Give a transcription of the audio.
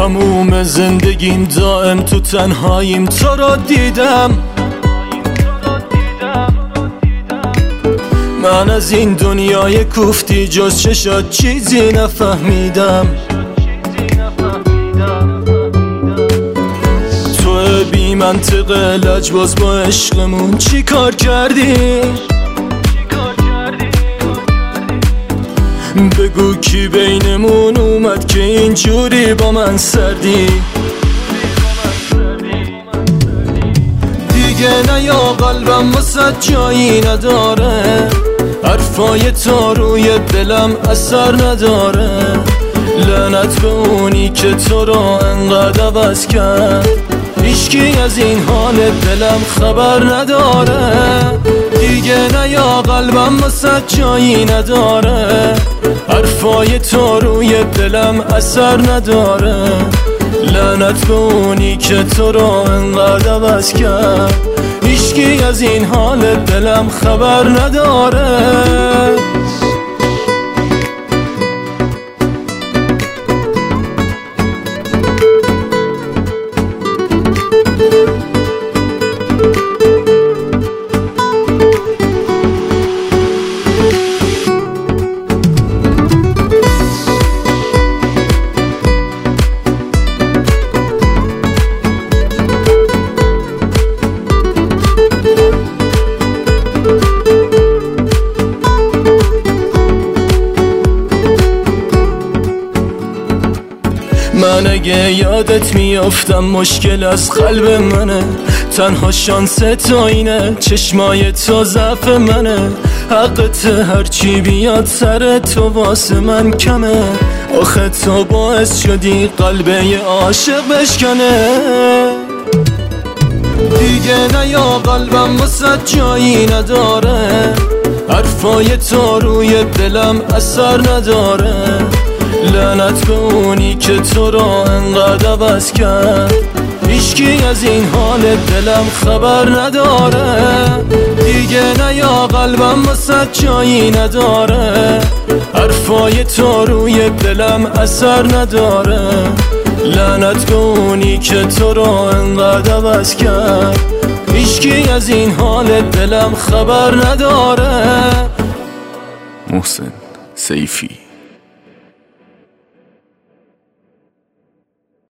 تموم زندگیم دائم تو تنهاییم تو را دیدم. من از این دنیای کوفتی جز چشات چیزی نفهمیدم. تو بی منطق لجباز با عشقمون چی کار کردی؟ بگو کی بینمون اومد که اینجوری با من سردی؟ دیگه نیا قلبم واسه جایی نداره، حرفای تو روی دلم اثر نداره. لعنت به اونی که تو را انقدر عوض کرد، هیچکی از این حال دلم خبر نداره. دیگه نیا قلبم واسه جایی نداره، حرفای تو روی دلم اثر نداره. لعنت به اونی که تو را انقدر عوض کرد، هیچکی از این حال دلم خبر نداره. من اگه یادت میافتم مشکل از قلب منه، تنها شانس تو اینه چشمای تو ضعف منه. حقت هرچی بیاد سر تو واسه من کمه، آخه تو باعث شدی قلبه ی عاشق بشکنه. دیگه نیا قلبم واسه جایی نداره، حرفای تو روی دلم اثر نداره. لعنت به اونی که تو را انقدر عوض کرد، هیچکی از این حال دلم خبر نداره. دیگه نیا قلبم واسه جایی نداره، حرفای تو روی دلم اثر نداره. لعنت به اونی که تو را انقدر عوض کرد، هیچکی از این حال دلم خبر نداره. محسن سیفی.